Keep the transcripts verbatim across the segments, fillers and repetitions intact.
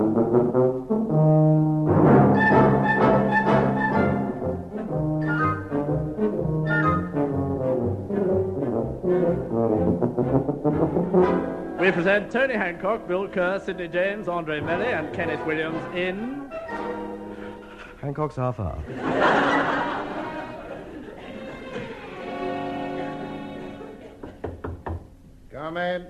We present Tony Hancock, Bill Kerr, Sidney James, Andre Melly, and Kenneth Williams in... Hancock's half hour. Come in.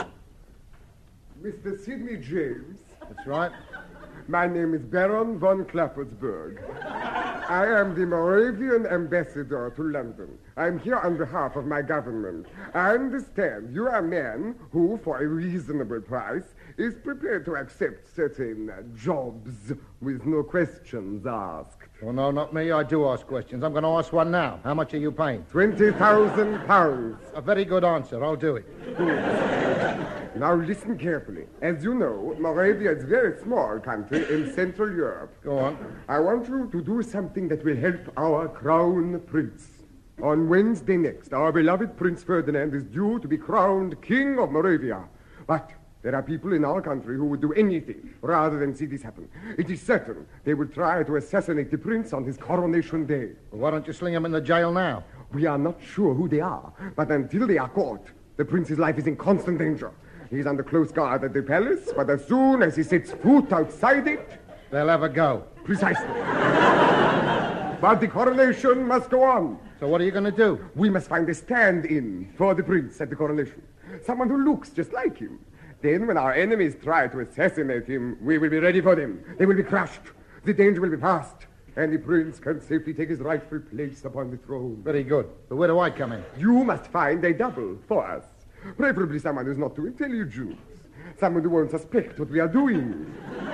Mister Sidney James. That's right. My name is Baron von Klappersburg. I am the Moravian ambassador to London. I'm here on behalf of my government. I understand you are a man who, for a reasonable price, is prepared to accept certain uh, jobs with no questions asked. Well, no, not me. I do ask questions. I'm going to ask one now. How much are you paying? Twenty thousand pounds. A very good answer. I'll do it. Now listen carefully. As you know, Moravia is a very small country in Central Europe. Go on. I want you to do something that will help our crown prince. On Wednesday next, our beloved Prince Ferdinand is due to be crowned King of Moravia. But there are people in our country who would do anything rather than see this happen. It is certain they will try to assassinate the prince on his coronation day. Well, why don't you sling him in the jail now? We are not sure who they are, but until they are caught, the prince's life is in constant danger. He's under close guard at the palace, but as soon as he sets foot outside it... They'll have a go. Precisely. But the coronation must go on. So what are you going to do? We must find a stand-in for the prince at the coronation. Someone who looks just like him. Then, when our enemies try to assassinate him, we will be ready for them. They will be crushed. The danger will be past. And the prince can safely take his rightful place upon the throne. Very good. But where do I come in? You must find a double for us. Preferably someone who's not too intelligent. Someone who won't suspect what we are doing.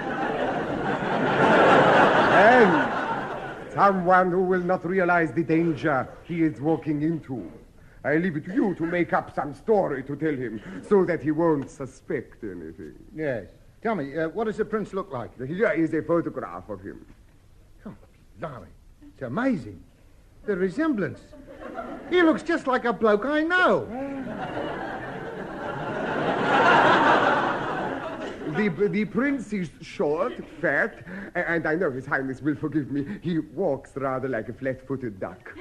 And someone who will not realize the danger he is walking into. I leave it to you to make up some story to tell him so that he won't suspect anything. Yes. Tell me, uh, what does the prince look like? Here is a photograph of him. Oh, blimey. It's amazing. The resemblance. He looks just like a bloke I know. The, the prince is short, fat, and I know His Highness will forgive me. He walks rather like a flat-footed duck.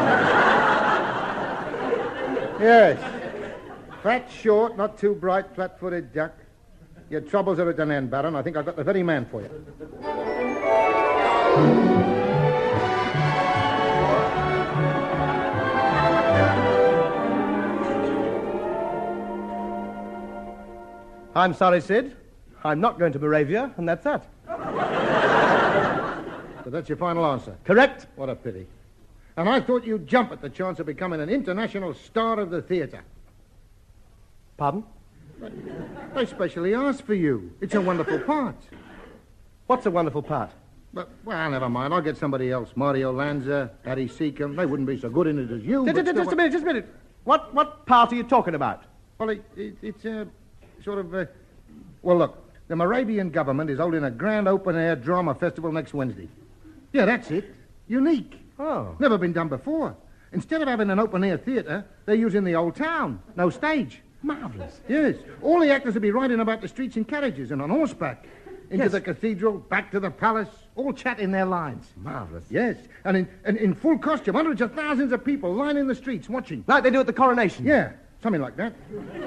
Yes. Fat, short, not too bright, flat-footed duck. Your troubles are at an end, Baron. I think I've got the very man for you. I'm sorry, Sid. I'm not going to Moravia, and that's that. So that's your final answer? Correct. What a pity. And I thought you'd jump at the chance of becoming an international star of the theatre. Pardon? They specially asked for you. It's a wonderful part. What's a wonderful part? But, well, never mind. I'll get somebody else. Mario Lanza, Harry Seacombe. They wouldn't be so good in it as you. Just, just, just a minute, just a minute. What, what part are you talking about? Well, it, it, it's a sort of... Uh... Well, look, the Moravian government is holding a grand open-air drama festival next Wednesday. Yeah, that's it. Unique. Oh. Never been done before. Instead of having an open-air theatre, they're using the old town. No stage. Marvellous. Yes. All the actors will be riding about the streets in carriages and on horseback. Into Yes. the cathedral, back to the palace, all chatting their lines. Marvellous. Yes. And in, and in full costume, hundreds of thousands of people lining the streets watching. Like they do at the coronation. Yeah, something like that.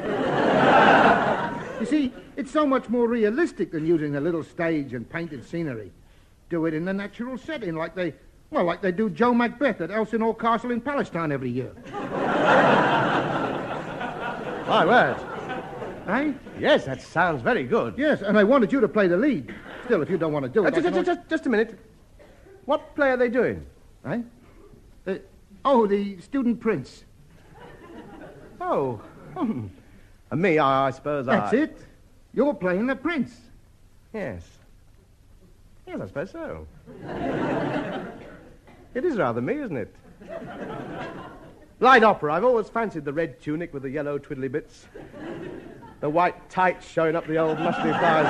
You see, it's so much more realistic than using a little stage and painted scenery. Do it in the natural setting, like they, well, like they do Joe Macbeth at Elsinore Castle in Palestine every year. My word. Eh? Yes, that sounds very good. Yes, and I wanted you to play the lead. Still, if you don't want to do Uh, it... I just, can just, just, just a minute. What play are they doing? always- Eh? Uh, oh, the Student Prince. Oh. Hmm. And me, I, I suppose That's I... it. You're playing the prince. Yes. Yes, I suppose so. It is rather me, isn't it? Light opera. I've always fancied the red tunic with the yellow twiddly bits. The white tights showing up the old musty thighs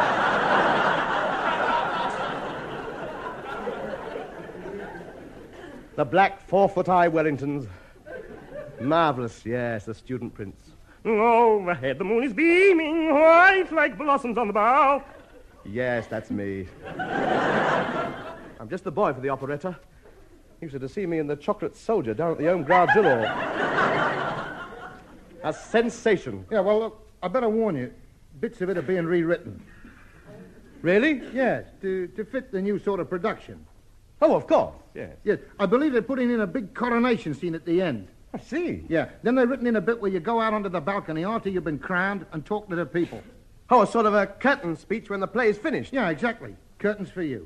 there. The black four-foot-high Wellingtons. Marvellous, yes, the Student Prince. Overhead the moon is beaming, white like blossoms on the bough. Yes, that's me. I'm just the boy for the operetta. He used to see me in The Chocolate Soldier down at the Home Guard Drill Hall. A sensation. Yeah, well, look, I better warn you. Bits of it are being rewritten. Really? Yes, to, to fit the new sort of production. Oh, of course, yes. Yes, I believe they're putting in a big coronation scene at the end. I see. Yeah, then they've written in a bit where you go out onto the balcony after you've been crowned and talk to the people. Oh, a sort of a curtain speech when the play is finished. Yeah, exactly. Curtains for you.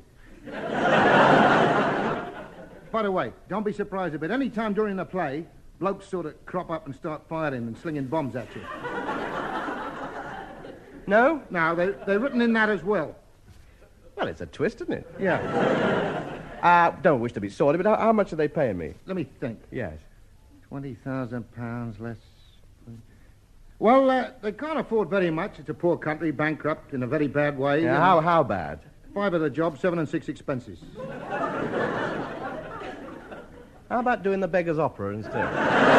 By the way, don't be surprised if at any time during the play, blokes sort of crop up and start firing and slinging bombs at you. No? No, they, they're written in that as well. Well, it's a twist, isn't it? Yeah. Uh, don't wish to be sordid, but how, how much are they paying me? Let me think. Yes. Twenty thousand pounds less. Well, uh, they can't afford very much. It's a poor country, bankrupt in a very bad way. Yeah, how, how bad? Five of the job, seven and six expenses. How about doing the Beggar's Opera instead?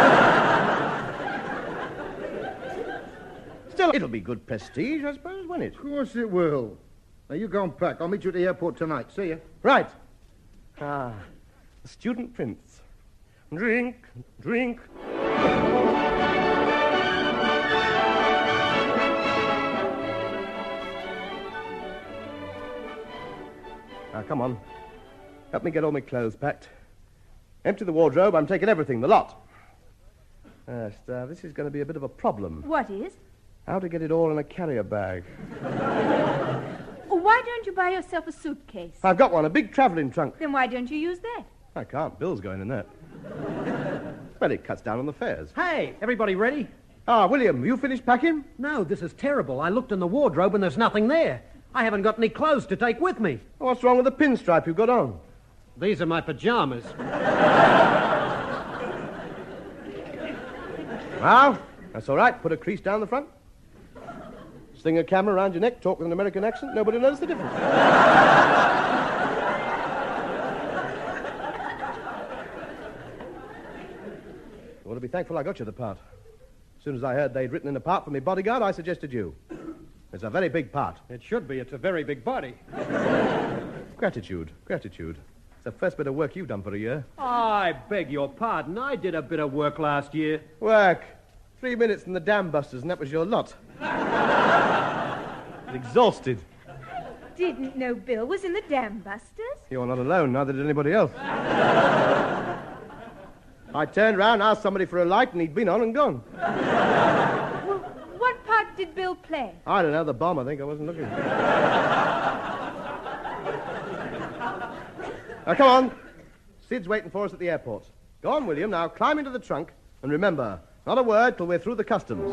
Still, it'll be good prestige, I suppose, won't it? Of course it will. Now, you go and pack. I'll meet you at the airport tonight. See you. Right. Ah, the student prince. Drink, drink. Now, come on. Help me get all my clothes packed. Empty the wardrobe. I'm taking everything, the lot. Yes, uh, this is going to be a bit of a problem. What is? How to get it all in a carrier bag. Why don't you buy yourself a suitcase? I've got one, a big travelling trunk. Then why don't you use that? I can't. Bill's going in that. Well, it cuts down on the fares. Hey, everybody ready? Ah, William, you finished packing? No, this is terrible. I looked in the wardrobe and there's nothing there. I haven't got any clothes to take with me. What's wrong with the pinstripe you've got on? These are my pajamas. Well, that's all right. Put a crease down the front. Sling a camera around your neck, talk with an American accent. Nobody knows the difference. You ought to be thankful I got you the part. As soon as I heard they'd written in a part for me bodyguard, I suggested you. It's a very big part. It should be. It's a very big body. Gratitude, gratitude. It's the first bit of work you've done for a year. I beg your pardon. I did a bit of work last year. Work. Three minutes in the dam busters, and that was your lot. Exhausted. Didn't know Bill was in the Dam Busters. You're not alone, neither did anybody else. I turned round, asked somebody for a light, and he'd been on and gone. Well, what part did Bill play? I don't know, the bomb, I think. I wasn't looking. Now, come on. Sid's waiting for us at the airport. Go on, William. Now, climb into the trunk. And remember, not a word till we're through the customs.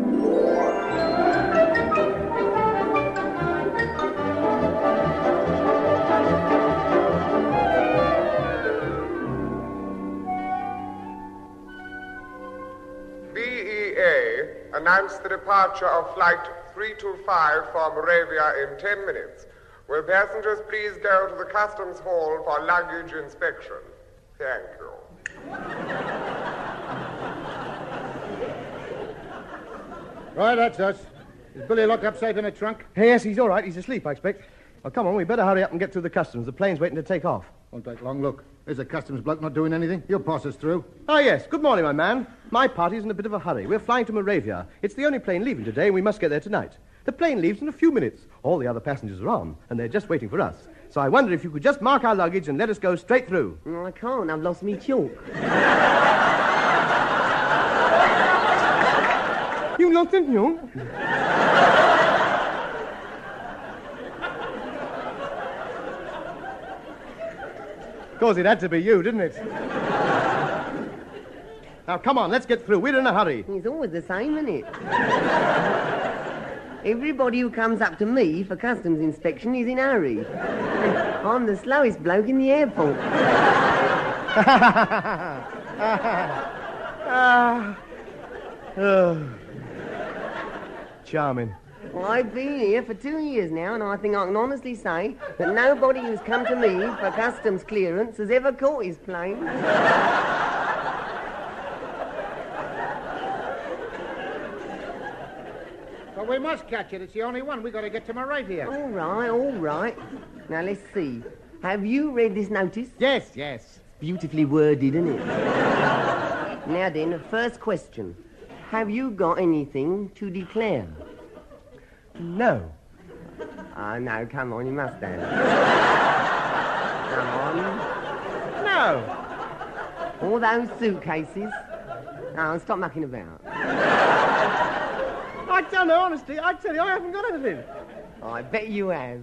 B E A announced the departure of Flight three two five for Moravia in ten minutes. Will passengers please go to the customs hall for luggage inspection? Thank you. Right, that's us. Is Billy locked up safe in the trunk? Hey, yes, he's all right. He's asleep, I expect. Well, come on, we better hurry up and get through the customs. The plane's waiting to take off. Won't take long. Look, there's a customs bloke not doing anything. He'll pass us through. Oh, yes. Good morning, my man. My party's in a bit of a hurry. We're flying to Moravia. It's the only plane leaving today, and we must get there tonight. The plane leaves in a few minutes. All the other passengers are on, and they're just waiting for us. So I wonder if you could just mark our luggage and let us go straight through. No, I can't. I've lost me chalk. You lost it, you? Of course, it had to be you, didn't it? Now, come on, let's get through. We're in a hurry. It's always the same, isn't it? Everybody who comes up to me for customs inspection is in a hurry. I'm the slowest bloke in the airport. ah. oh. Charming. Well, I've been here for two years now, and I think I can honestly say that nobody who's come to me for customs clearance has ever caught his plane. So Well, we must catch it. It's the only one. We've got to get to Moravia. All right, all right. Now, let's see. Have you read this notice? Yes, yes. Beautifully worded, isn't it? Now then, the first question. Have you got anything to declare? No. Oh, no, come on, you must have. Come on. No. All those suitcases. Oh, stop mucking about. I tell you, honestly, I tell you, I haven't got anything. Oh, I bet you have.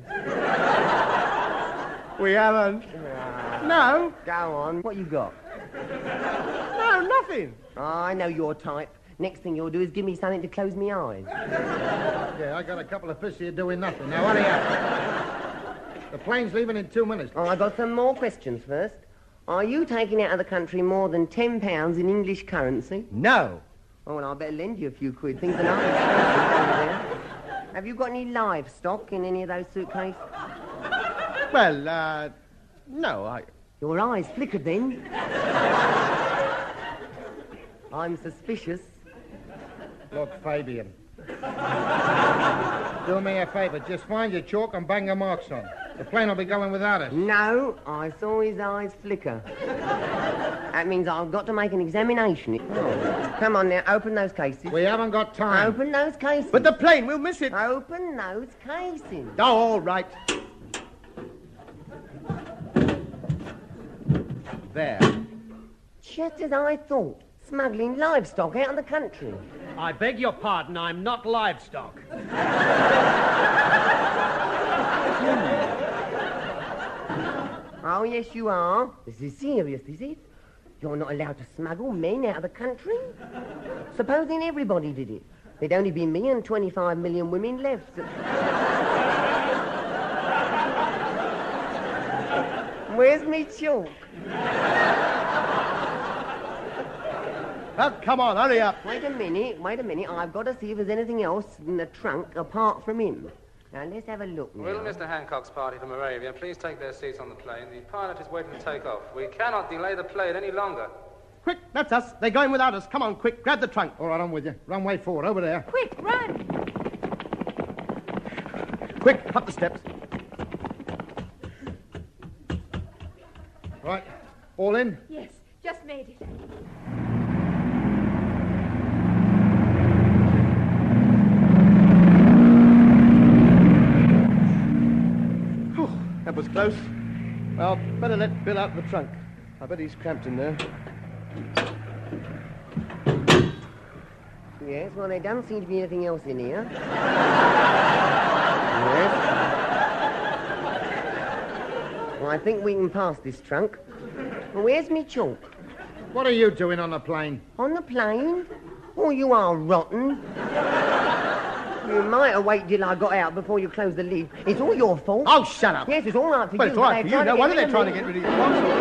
We haven't. No. Go on. What you got? No, nothing. Oh, I know your type. Next thing you'll do is give me something to close me eyes. Yeah, I got a couple of fish here doing nothing. Now, hurry up. The plane's leaving in two minutes. Oh, I got some more questions first. Are you taking out of the country more than ten pounds in English currency? No. Oh, well, I better lend you a few quid. Things are nice. Have you got any livestock in any of those suitcases? Well, uh, no, I... Your eyes flickered then. I'm suspicious. Look, Fabian. Do me a favour. Just find your chalk and bang the marks on. The plane will be going without us. No, I saw his eyes flicker. That means I've got to make an examination. Oh. Come on now, open those cases. We haven't got time. Open those cases. But the plane, we'll miss it. Open those cases. Oh, all right. There. Just as I thought. Smuggling livestock out of the country. I beg your pardon, I'm not livestock. Oh, yes, you are. This is serious, is it? You're not allowed to smuggle men out of the country? Supposing everybody did it. There'd only be me and twenty-five million women left. Where's me chalk? Well, come on, hurry up. Wait a minute, wait a minute. I've got to see if there's anything else in the trunk apart from him. Now, let's have a look now. Will Mister Hancock's party from Moravia please take their seats on the plane? The pilot is waiting to take off. We cannot delay the plane any longer. Quick, that's us. They're going without us. Come on, quick, grab the trunk. All right, I'm with you. Runway four, over there. Quick, run! Quick, up the steps. Right, all in? Yes, just made it. That was close. Well, better let Bill out the trunk. I bet he's cramped in there. Yes, well, there doesn't seem to be anything else in here. Yes. Well, I think we can pass this trunk. Well, where's me chalk? What are you doing on the plane? On the plane? Oh, you are rotten. You might have waited till I got out before you closed the lid. It's all your fault. Oh, shut up. Yes, it's all right for Well, you. it's all right but for you. they're No trying to wonder they're get trying to rid get of rid of you.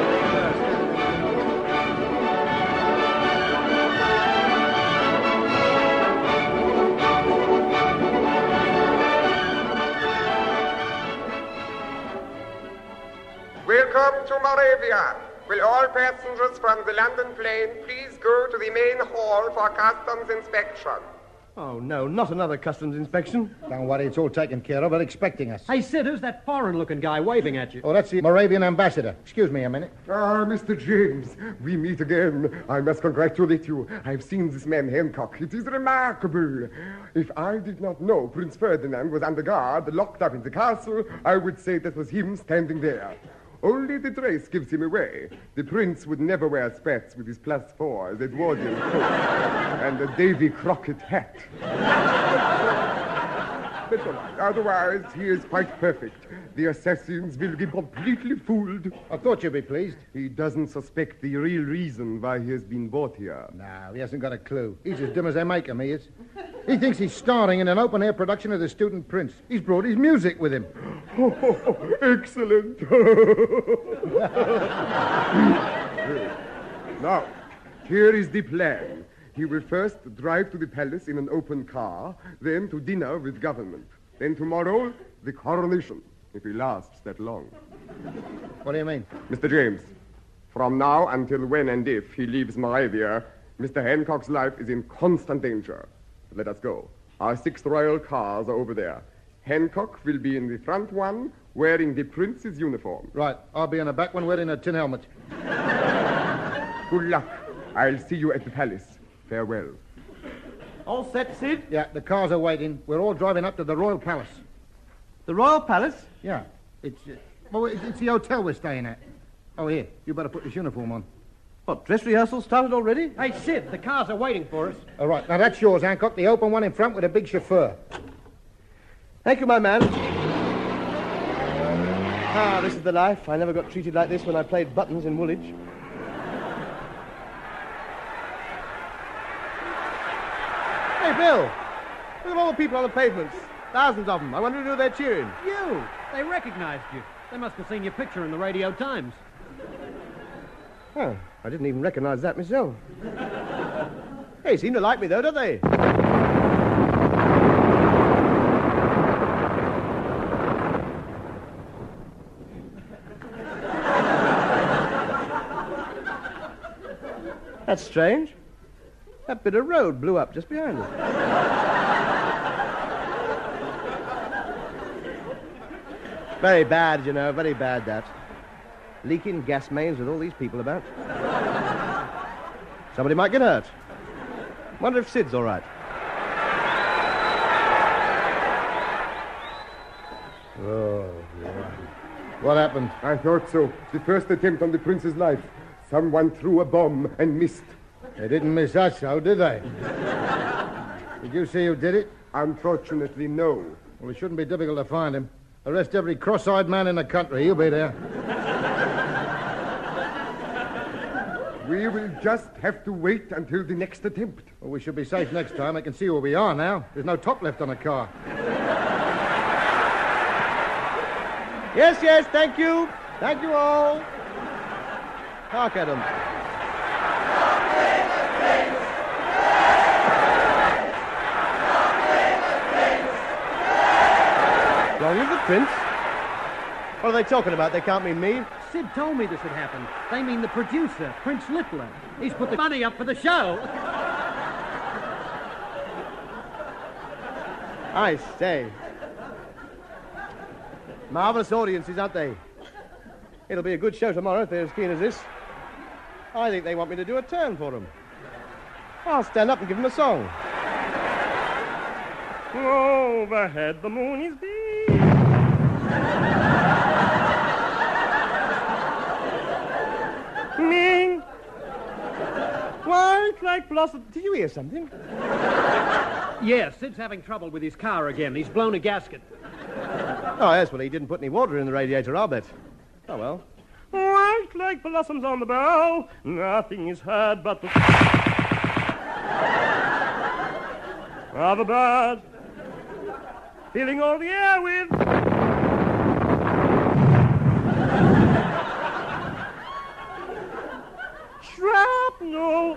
Welcome to Moravia. Will all passengers from the London plane please go to the main hall for customs inspection? Oh, no, not another customs inspection. Don't worry, it's all taken care of. They're expecting us. Hey, Sid, who's that foreign-looking guy waving at you? Oh, that's the Moravian ambassador. Excuse me a minute. Ah, Mister James, we meet again. I must congratulate you. I've seen this man Hancock. It is remarkable. If I did not know Prince Ferdinand was under guard, locked up in the castle, I would say that was him standing there. Only the dress gives him away. The prince would never wear spats with his plus four, the Edwardian coat, and a Davy Crockett hat. But all right. Otherwise, he is quite perfect. The assassins will be completely fooled. I thought you'd be pleased. He doesn't suspect the real reason why he has been brought here. No, he hasn't got a clue. He's as dumb as they make him, he is. He thinks he's starring in an open-air production of The Student Prince. He's brought his music with him. Oh, excellent. Now, here is the plan. He will first drive to the palace in an open car, then to dinner with government. Then tomorrow, the coronation, if he lasts that long. What do you mean? Mister James, from now until when and if he leaves Moravia, Mister Hancock's life is in constant danger. Let us go. Our six royal cars are over there. Hancock will be in the front one, wearing the prince's uniform. Right, I'll be in the back one wearing a tin helmet. Good luck. I'll see you at the palace. Farewell. All set, Sid? Yeah, the cars are waiting. We're all driving up to the Royal Palace. The Royal Palace? Yeah, it's uh, well, it's, it's the hotel we're staying at. Oh, here, you better put this uniform on. What, dress rehearsal started already? Hey, Sid, the cars are waiting for us. All right, now that's yours, Hancock. The open one in front with a big chauffeur. Thank you, my man. Ah, this is the life. I never got treated like this when I played buttons in Woolwich. Hey, Bill. Look at all the people on the pavements. Thousands of them. I wonder who they're cheering. You! They recognized you. They must have seen your picture in the Radio Times. Oh, I didn't even recognize that myself. They seem to like me, though, don't they? That's strange. That bit of road blew up just behind us. Very bad, you know, very bad, that. Leaking gas mains with all these people about. Somebody might get hurt. Wonder if Sid's all right. Oh, yeah. What happened? I thought so. The first attempt on the prince's life. Someone threw a bomb and missed. They didn't miss us, though, did they? Did you see who did it? Unfortunately, no. Well, it shouldn't be difficult to find him. Arrest every cross-eyed man in the country. He'll be there. We will just have to wait until the next attempt. Well, we should be safe next time. I can see where we are now. There's no top left on the car. Yes, yes, thank you. Thank you all. Hark at 'em. Long live the prince. What are they talking about? They can't mean me. Sid told me this had happened. They mean the producer, Prince Littler. He's put the money up for the show. I say. Marvellous audiences, aren't they? It'll be a good show tomorrow if they're as keen as this. I think they want me to do a turn for them. I'll stand up and give them a song. Overhead the moon is big. Ming. White like blossom. Did you hear something? Yes, Sid's having trouble with his car again. He's blown a gasket. Oh, yes, well, he didn't put any water in the radiator, I'll bet. Oh, well. White like blossoms on the bough, nothing is heard but the... of a bird, filling all the air with... shrapnel.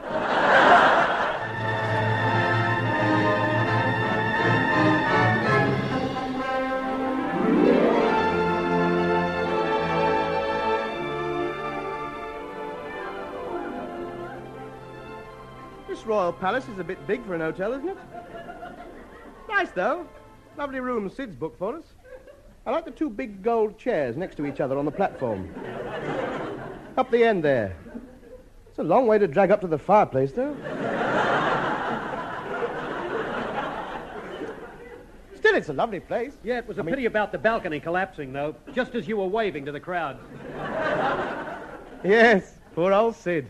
This Royal Palace is a bit big for an hotel, isn't it? Nice, though. Lovely room Sid's booked for us. I like the two big gold chairs next to each other on the platform. Up the end there. It's a long way to drag up to the fireplace, though. Still, it's a lovely place. Yeah, it was a I mean... pity about the balcony collapsing, though, just as you were waving to the crowd. Yes, poor old Sid.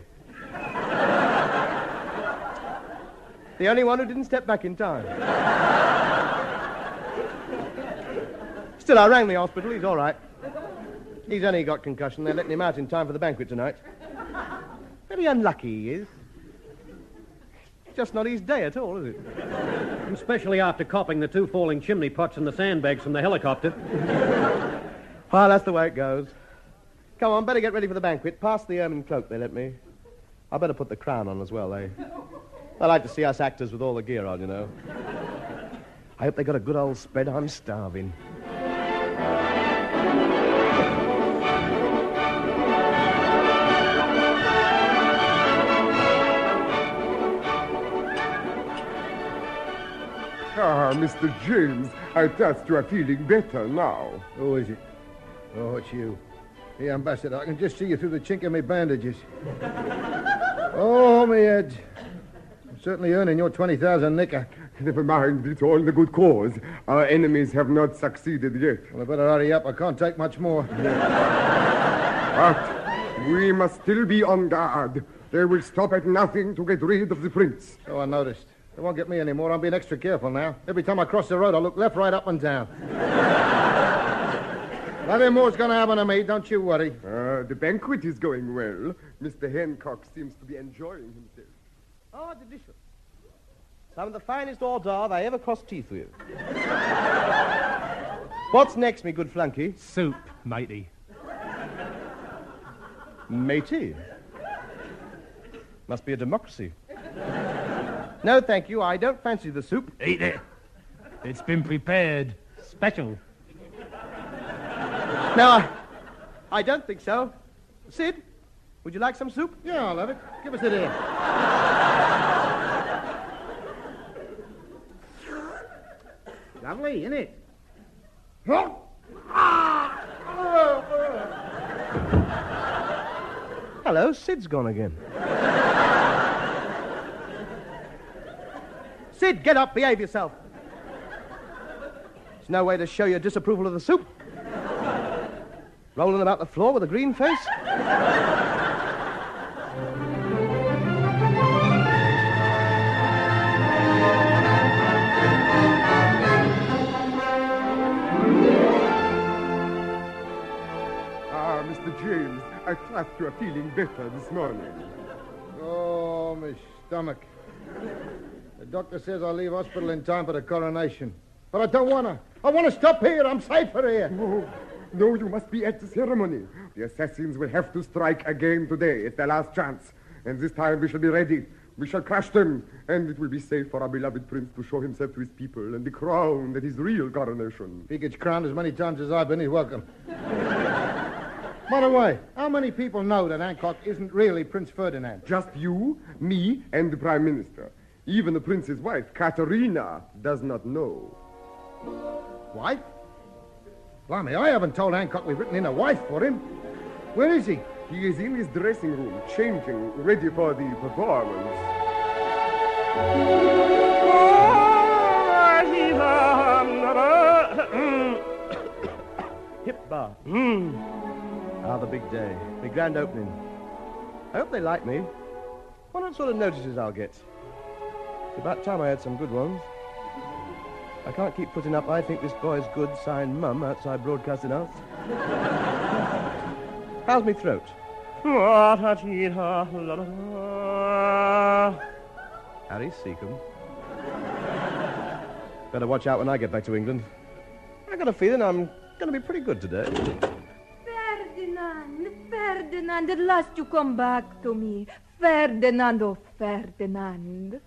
The only one who didn't step back in time. Still, I rang the hospital. He's all right. He's only got concussion. They're letting him out in time for the banquet tonight. Very unlucky he is. Just not his day at all, is it? Especially after copping the two falling chimney pots and the sandbags from the helicopter. Well, that's the way it goes. Come on, better get ready for the banquet. Pass the ermine cloak they let me. I better put the crown on as well, eh? They like to see us actors with all the gear on, you know. I hope they got a good old spread. I'm starving. Ah, Mister James, I trust you are feeling better now. Who is it? Oh, it's you. Hey, Ambassador, I can just see you through the chink of my bandages. Oh, my head. I'm certainly earning your twenty thousand nicker. Never mind, it's all in the good cause. Our enemies have not succeeded yet. Well, I better hurry up. I can't take much more. But we must still be on guard. They will stop at nothing to get rid of the prince. So I noticed. They won't get me anymore. I'm being extra careful now. Every time I cross the road, I look left, right, up, and down. Nothing more's going to happen to me. Don't you worry. Uh, the banquet is going well. Mister Hancock seems to be enjoying himself. Oh, delicious. Some of the finest hors d'oeuvre I ever crossed teeth with. What's next, me good flunky? Soup, matey. Matey? Must be a democracy. No, thank you. I don't fancy the soup. Eat it. It's been prepared. Special. No, I, I don't think so. Sid, would you like some soup? Yeah, I'll have it. Give us it here. Lovely, isn't it? Hello, Sid's gone again. Sid, get up, behave yourself. There's no way to show your disapproval of the soup. Rolling about the floor with a green face. Ah, Mister James, I trust you are feeling better this morning. Oh, my stomach. The doctor says I'll leave hospital in time for the coronation. But I don't want to. I want to stop here. I'm safer here. Oh, no, you must be at the ceremony. The assassins will have to strike again today. It's their last chance. And this time we shall be ready. We shall crush them. And it will be safe for our beloved prince to show himself to his people and be crowned at his real coronation. If he gets crowned as many times as I've been, he's welcome. By the way, how many people know that Hancock isn't really Prince Ferdinand? Just you, me, and the Prime Minister. Even the prince's wife, Katerina, does not know. Wife? Blimey, I haven't told Hancock we've written in a wife for him. Where is he? He is in his dressing room, changing, ready for the performance. Hip bar. Mm. Ah, the big day. The grand opening. I hope they like me. Wonder what sort of notices I'll get. It's about time I had some good ones. I can't keep putting up, I think this boy's good, signed Mum outside Broadcasting House. How's me throat? Harry Seacombe. Better watch out when I get back to England. I got a feeling I'm going to be pretty good today. Ferdinand, Ferdinand, at last you come back to me. Ferdinand, oh Ferdinand.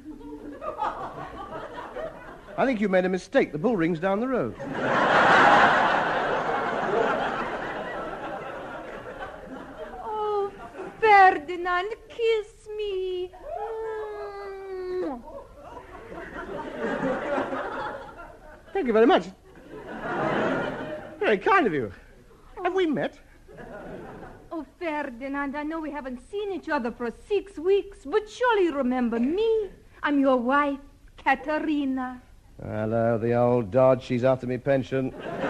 I think you made a mistake. The bull ring's down the road. Oh, Ferdinand, kiss me. Mm. Thank you very much. Very kind of you. Have we met? Oh, Ferdinand, I know we haven't seen each other for six weeks, but surely you remember me. I'm your wife, Katerina. Hello, the old dodge. She's after me pension.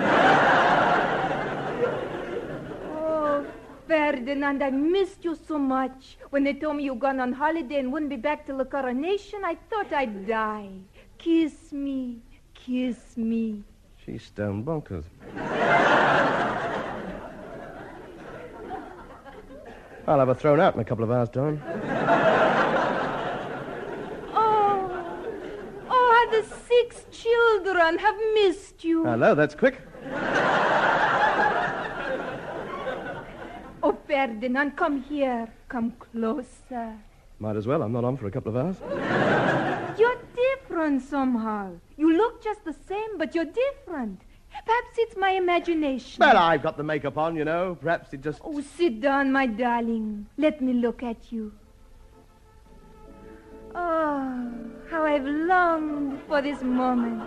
Oh, Ferdinand, I missed you so much. When they told me you'd gone on holiday and wouldn't be back till the coronation, I thought I'd die. Kiss me, kiss me. She's stone bonkers. I'll have her thrown out in a couple of hours' time. Oh, oh, how the six children have missed you. Hello, that's quick. Oh, Ferdinand, come here. Come closer. Might as well. I'm not on for a couple of hours. You're different somehow. You look just the same, but you're different. Perhaps it's my imagination. Well, I've got the makeup on, you know. Perhaps it just... Oh, sit down, my darling. Let me look at you. Oh, how I've longed for this moment.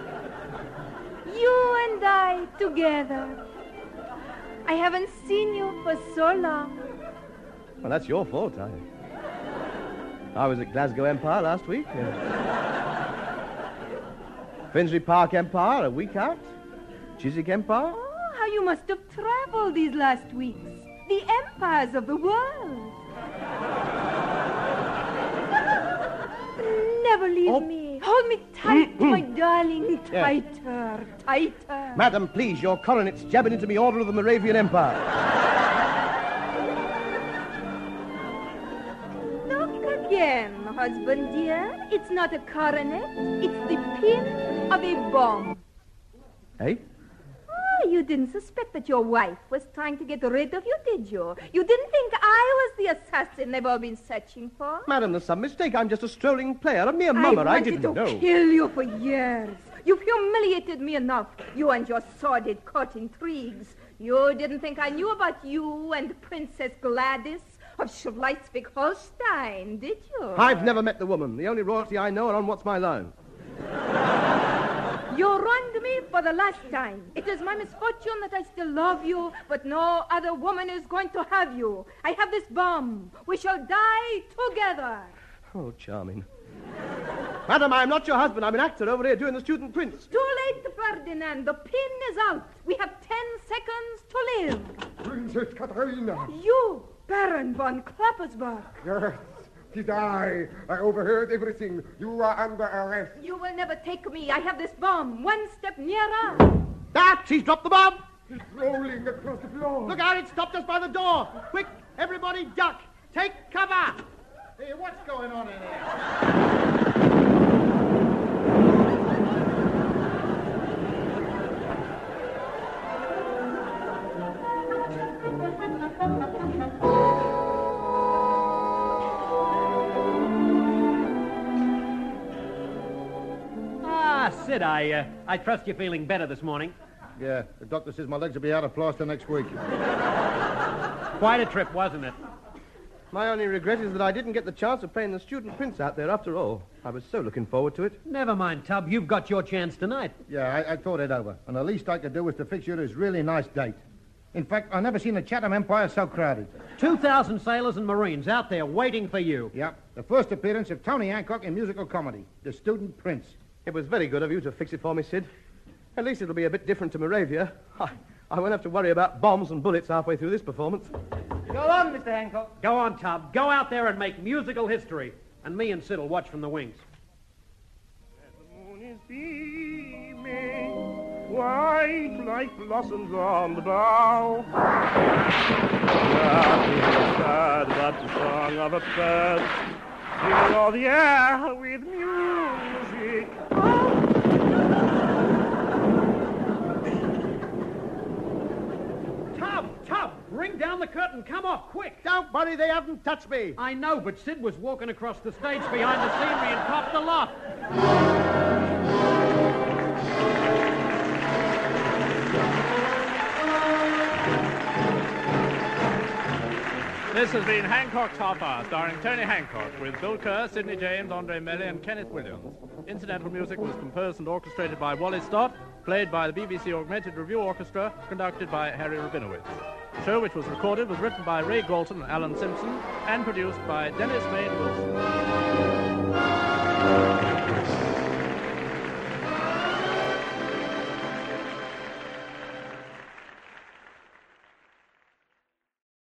You and I together. I haven't seen you for so long. Well, that's your fault. I, I was at Glasgow Empire last week. Yeah. Finsbury Park Empire a week out. Chiswick Empire. Oh, how you must have traveled these last weeks. The empires of the world. Never leave Oh. me. Hold me tight, my darling. Tighter, tighter. Madam, please, your coronet's jabbing into me order of the Moravian Empire. Look again, husband dear. It's not a coronet. It's the pin of a bomb. Hey? Oh, you didn't suspect that your wife was trying to get rid of you, did you? You didn't think I was the assassin they've all been searching for? Madam, there's some mistake. I'm just a strolling player, a mere mummer. I, I didn't wanted to know. kill you for years. You've humiliated me enough, you and your sordid court intrigues. You didn't think I knew about you and Princess Gladys of Schleswig-Holstein, did you? I've never met the woman. The only royalty I know are on What's My Loan. You wronged me for the last time. It is my misfortune that I still love you, but no other woman is going to have you. I have this bomb. We shall die together. Oh, charming. Madam, I'm not your husband. I'm an actor over here doing the student prince. Too late, Ferdinand. The pin is out. We have ten seconds to live. Princess Katharina. You, Baron von Klappersberg. Yes, it is I. I overheard everything. You are under arrest. You will never take me. I have this bomb. One step nearer. That! She's dropped the bomb! It's rolling across the floor. Look out, it stopped us by the door. Quick, everybody duck. Take cover. Hey, what's going on in here? Ah, Sid, I, uh, I trust you're feeling better this morning. Yeah, the doctor says my legs will be out of plaster next week. Quite a trip, wasn't it? My only regret is that I didn't get the chance of playing the student prince out there after all. I was so looking forward to it. Never mind, Tub. You've got your chance tonight. Yeah, I, I thought it over. And the least I could do was to fix you this really nice date. In fact, I've never seen the Chatham Empire so crowded. Two thousand sailors and Marines out there waiting for you. Yep, the first appearance of Tony Hancock in musical comedy, The Student Prince. It was very good of you to fix it for me, Sid. At least it'll be a bit different to Moravia. I, I won't have to worry about bombs and bullets halfway through this performance. Go on, Mister Hancock. Go on, Tub. Go out there and make musical history. And me and Sid will watch from the wings. The moon is beaming, white like blossoms on the bough. Nothing is sad but the song of a bird, filling all the air with music. Tub! Tub! Bring down the curtain. Come off, quick. Don't worry, they haven't touched me. I know, but Sid was walking across the stage behind the scenery and copped the lot. This has been Hancock's Half Hour, starring Tony Hancock, with Bill Kerr, Sidney James, Andre Melly, and Kenneth Williams. Incidental music was composed and orchestrated by Wally Stott, played by the B B C Augmented Review Orchestra, conducted by Harry Rabinowitz. The show, which was recorded, was written by Ray Galton and Alan Simpson, and produced by Dennis Main Wilson.